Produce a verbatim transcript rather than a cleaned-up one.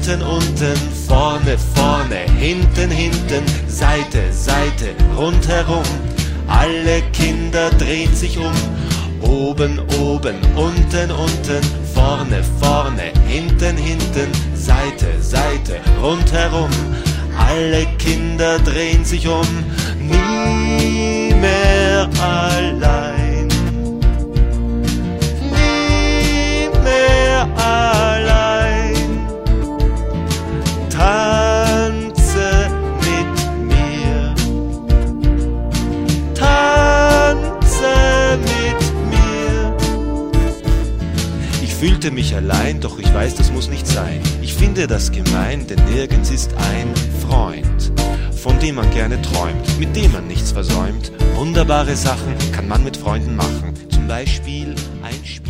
unten, unten, vorne, vorne, hinten, hinten, Seite, Seite, rundherum. Alle Kinder drehen sich um, oben, oben, unten, unten, vorne, vorne, hinten, hinten, Seite, Seite, rundherum. Alle Kinder drehen sich um, nie mehr allein, nie mehr allein. Tanze mit mir, tanze mit mir. Ich fühlte mich allein, doch ich weiß, das muss nicht sein. Ich finde das gemein, denn nirgends ist ein Freund, von dem man gerne träumt, mit dem man nichts versäumt. Wunderbare Sachen kann man mit Freunden machen, zum Beispiel ein Spiel.